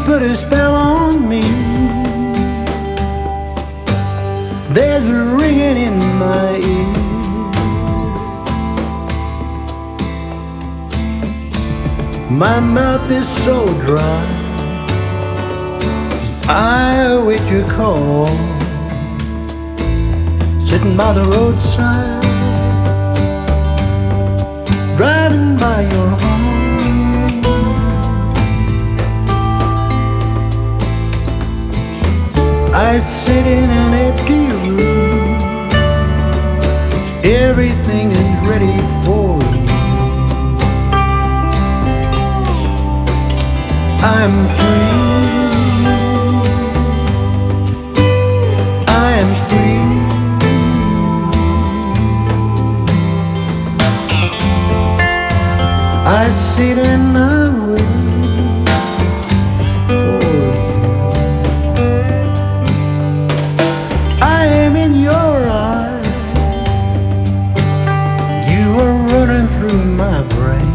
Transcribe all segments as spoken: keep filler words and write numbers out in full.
put a spell on me. There's a ringing in my ear. My mouth is so dry, I await your call, sitting by the roadside, driving by your home. I sit in an empty room, everything is ready for you. I'm free, I am free. I sit and I wait for you. I am in your eyes, you are running through my brain.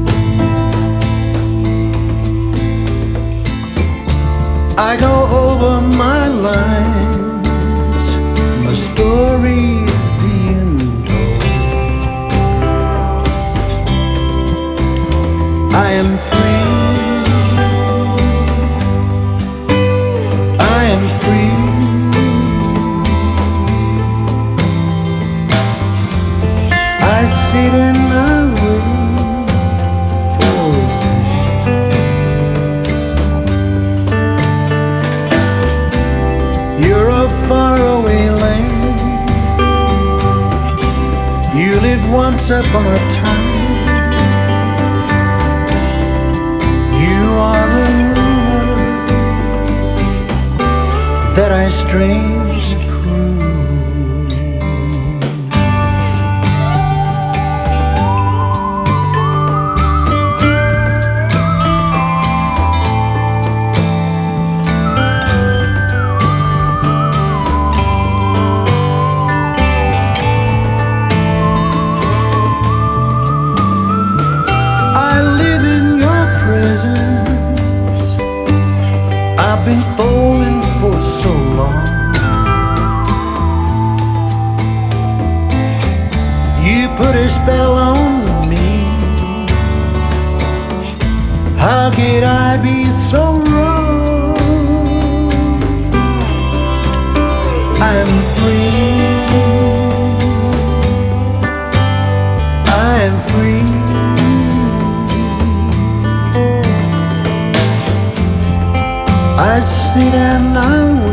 I go over my lines, my story is being told. I am free, I am free. I sit and I wait for you. You're a faraway land, you lived once upon a time. You are a rumor that I strangely prove. I've been falling for so long. You put a spell on me. How could I be so wrong? I'm free, I am free. I sit and I